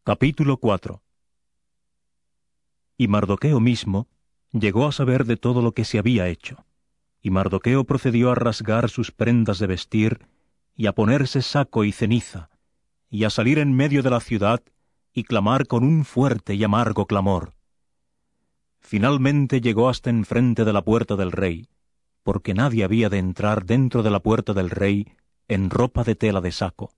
Capítulo 4. Y Mardoqueo mismo llegó a saber de todo lo que se había hecho. Y Mardoqueo procedió a rasgar sus prendas de vestir, y a ponerse saco y ceniza, y a salir en medio de la ciudad, y clamar con un fuerte y amargo clamor. Finalmente llegó hasta enfrente de la puerta del rey, porque nadie había de entrar dentro de la puerta del rey en ropa de tela de saco.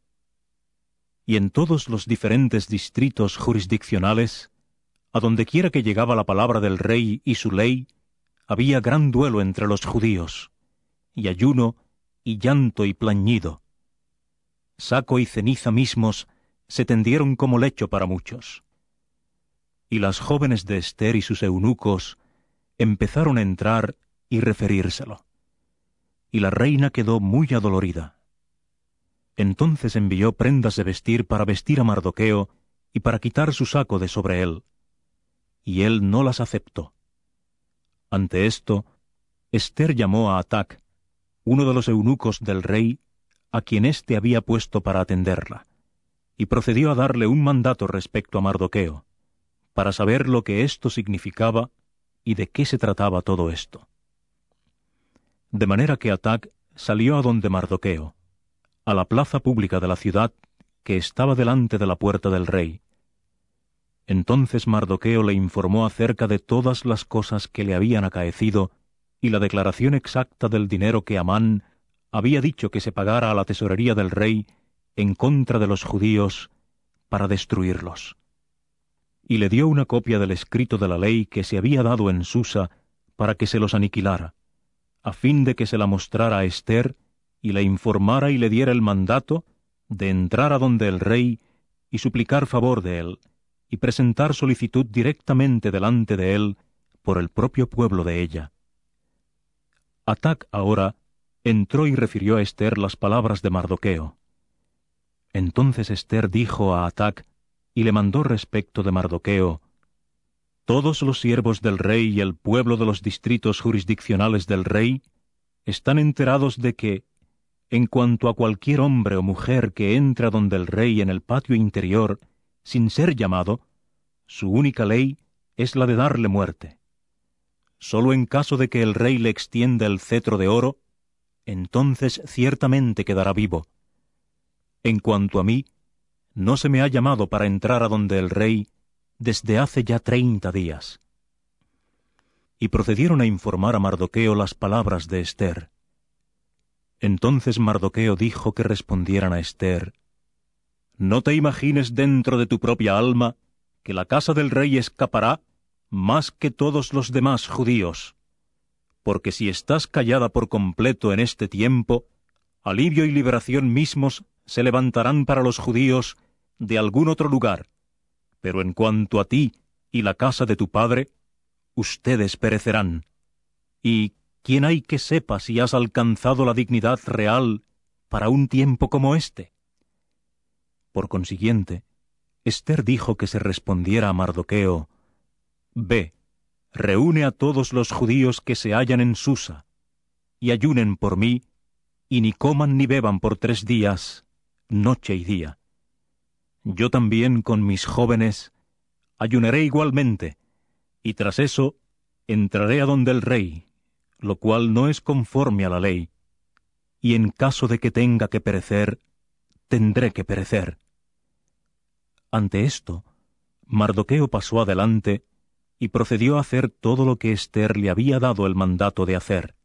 Y en todos los diferentes distritos jurisdiccionales, a donde quiera que llegaba la palabra del rey y su ley, había gran duelo entre los judíos, y ayuno, y llanto y plañido. Saco y ceniza mismos se tendieron como lecho para muchos. Y las jóvenes de Ester y sus eunucos empezaron a entrar y referírselo. Y la reina quedó muy adolorida. Entonces envió prendas de vestir para vestir a Mardoqueo y para quitar su saco de sobre él. Y él no las aceptó. Ante esto, Ester llamó a Atac, uno de los eunucos del rey, a quien éste había puesto para atenderla, y procedió a darle un mandato respecto a Mardoqueo, para saber lo que esto significaba y de qué se trataba todo esto. De manera que Atac salió a donde Mardoqueo, a la plaza pública de la ciudad que estaba delante de la puerta del rey. Entonces Mardoqueo le informó acerca de todas las cosas que le habían acaecido y la declaración exacta del dinero que Amán había dicho que se pagara a la tesorería del rey en contra de los judíos para destruirlos. Y le dio una copia del escrito de la ley que se había dado en Susa para que se los aniquilara, a fin de que se la mostrara a Ester y le informara y le diera el mandato de entrar a donde el rey y suplicar favor de él, y presentar solicitud directamente delante de él por el propio pueblo de ella. Atac ahora entró y refirió a Ester las palabras de Mardoqueo. Entonces Ester dijo a Atac y le mandó respecto de Mardoqueo: «Todos los siervos del rey y el pueblo de los distritos jurisdiccionales del rey están enterados de que, en cuanto a cualquier hombre o mujer que entra donde el rey en el patio interior, sin ser llamado, su única ley es la de darle muerte. Sólo en caso de que el rey le extienda el cetro de oro, entonces ciertamente quedará vivo. En cuanto a mí, no se me ha llamado para entrar a donde el rey desde hace ya 30 días. Y procedieron a informar a Mardoqueo las palabras de Ester. Entonces Mardoqueo dijo que respondieran a Ester: «No te imagines dentro de tu propia alma que la casa del rey escapará más que todos los demás judíos, porque si estás callada por completo en este tiempo, alivio y liberación mismos se levantarán para los judíos de algún otro lugar, pero en cuanto a ti y la casa de tu padre, ustedes perecerán. ¿Y quién hay que sepa si has alcanzado la dignidad real para un tiempo como este?» Por consiguiente, Ester dijo que se respondiera a Mardoqueo: «Ve, reúne a todos los judíos que se hallan en Susa, y ayunen por mí, y ni coman ni beban por 3 días, noche y día. Yo también con mis jóvenes ayunaré igualmente, y tras eso entraré a donde el rey, lo cual no es conforme a la ley, y en caso de que tenga que perecer, tendré que perecer». Ante esto, Mardoqueo pasó adelante y procedió a hacer todo lo que Ester le había dado el mandato de hacer.